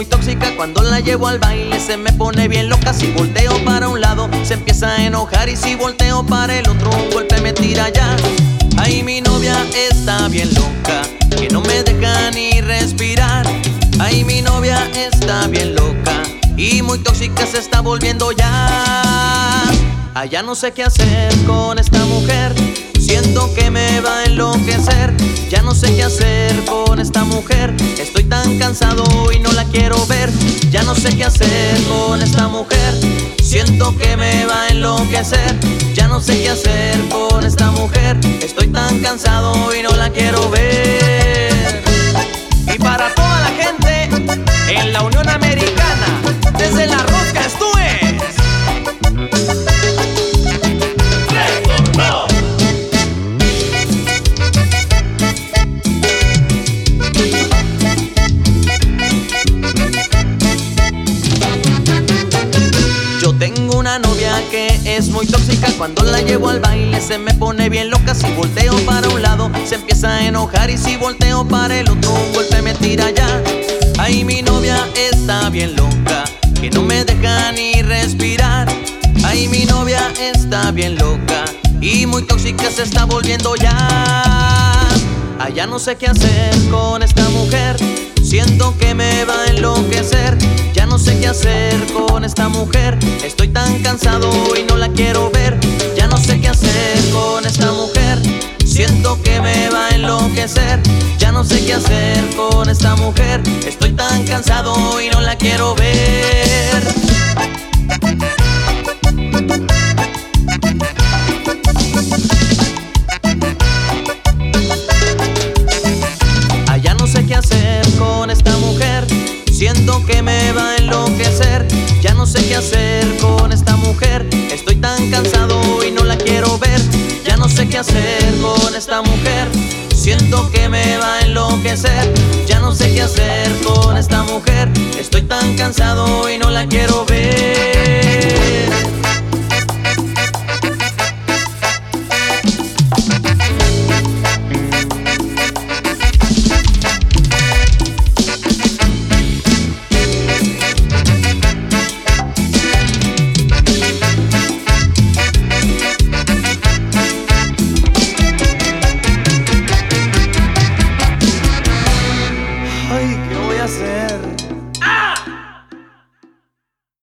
muy tóxica. Cuando la llevo al baile se me pone bien loca. Si volteo para un lado se empieza a enojar, y si volteo para el otro un golpe me tira ya. Ay, mi novia está bien loca, que no me deja ni respirar. Ay, mi novia está bien loca y muy tóxica se está volviendo ya. Ay, ya no sé qué hacer con esta mujer, siento que me va a enloquecer. Ya no sé qué hacer con esta mujer, estoy tan cansado y no la quiero ver. Ya no sé qué hacer con esta mujer, siento que me va a enloquecer. Ya no sé qué hacer con esta mujer, estoy tan cansado y no la quiero ver. Y para toda la gente en la Unión Americana, desde La Rosca esto es Retorno. Yo tengo una novia que es muy tóxica. Cuando la llevo al baile se me pone bien loca. Si volteo para un lado se empieza a enojar, y si volteo para el otro un golpe me tira ya. Ay, mi novia está bien loca, que no me deja ni respirar. Ay, mi novia está bien loca y muy tóxica se está volviendo ya. Ay, ya no sé qué hacer con esta mujer, siento que me va a enloquecer. Ya no sé qué hacer con esta mujer, estoy tan cansado y no la quiero ver. Ya no sé qué hacer con esta mujer, siento que me va a enloquecer. Ya no sé qué hacer con esta mujer, estoy tan cansado y no la quiero ver. Ah, ya no sé qué hacer con esta mujer, siento que me va a enloquecer. Ya no sé qué hacer con esta mujer, estoy tan cansado y no la quiero ver. Ya no sé qué hacer con esta mujer, siento que me va a enloquecer. Ya no sé qué hacer con esta mujer, estoy tan cansado y no la quiero ver. Ay, ¿qué voy a hacer?